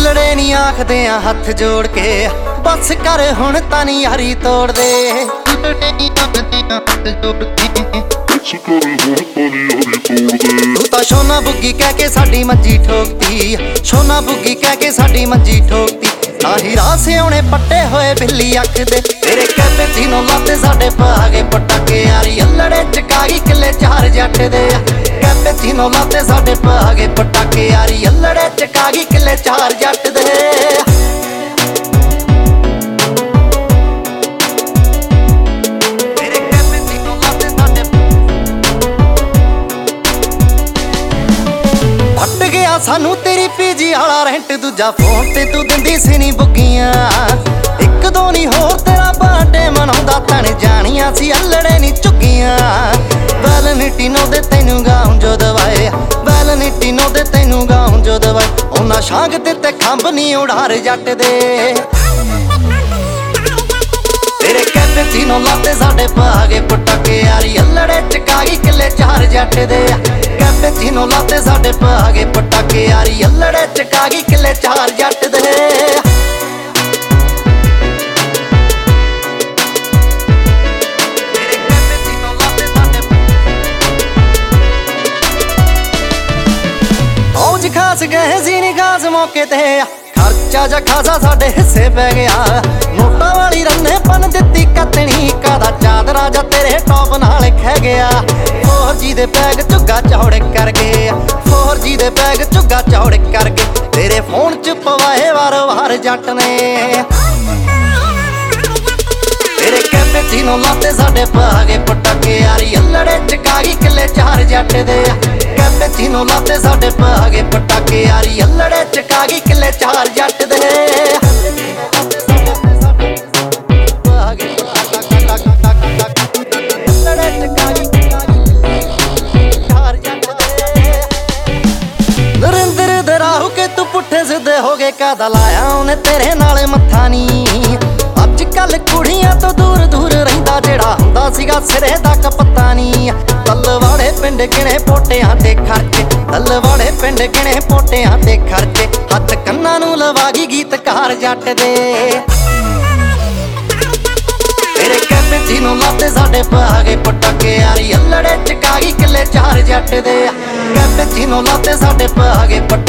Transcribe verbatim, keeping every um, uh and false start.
अल्लड़े नी आखदे आ हथ जोड़ के, बस कर हुण तां नी यारी तोड़ दे। तू तां सोना बुग्गी कह के साडी मंजी ठोकती, सोना बुग्गी कह के साडी मंजी ठोकती। आही राह से आउणे पट्टे होए बिल्ली अख दे, तेरे कैपेचीनो लाते साडे पागे पटाके यारी। अल्लड़े चका गई किले चार जट दे, कैपेचीनो लाते साडे पागे पटाके यारी। अल्लड़े चका गई किले चार जट दे। सानू तेरी पीजी आला रेंट, दूजा फोन ते तू दिंदी सी नी बुग्गियां। इक दो नी होर तेरा बर्थडे मनाउंदा तन जानियां सी अल्लड़े नी झुग्गियां। वैलेंटाइन नो दे तैनू गाऊं जो दवाए, वैलेंटाइन नो दे तैनू गाऊं जो दवाए। उन्हां शांग ते ते खंभ नी उड़ार जट दे, तेरे कैपेचीनो लाते साडे पागे पटाके यारी। अल्लड़े चका गई किले चार जट दे, कैपेचीनो लाते साडे पागे पटाके यारी। अल्लड़े चका गई किले चार जट दे। औज खास गए सी नी खास मौके ते, खर्चा जा खासा साडे हिस्से पै गया। नोटा वाली रन्ने पन दित्ती कतनी, कादा चादरा जा तेरे टॉप नाल खै गया। फोर जी दे बैग झुग्गा चौड़े कर गए, फोर जी दे बैग झुग्गा चौड़े कर गए। तेरे फोन च पवाए वार वार जट ने, तेरे कैपेचीनो लाते साडे पागे पटाके यारी। अल्लड़े चका गई किले चार जट दे, कैपेचीनो लाते साडे पागे पटाके यारी। अल्लड़े चका गई किले चार जट दे। नरेंद्र दे राहु के तू पुट्ठे सिद्धे हो गए, कादा लाया उन्हें तेरे नाले मत्था नी। अज कल कुड़ियां तो दूर दूर रहिंदा, जेड़ा हुंदा सीगा सिरे दा कपत्ता नी। तलवाड़े पिंड गिणे पोटियां ते खर्चे, तलवाड़े पिंड गिणे पोटियां ते खर्चे। हथ कन्नां नूं लवा गई गीतकार जट दे, तेरे कैपेचीनो लाते साडे पागे पटाके यारी। अल्लड़े चका गई किले चार जट दे, कैपेचीनो लाते साडे पागे पटाके।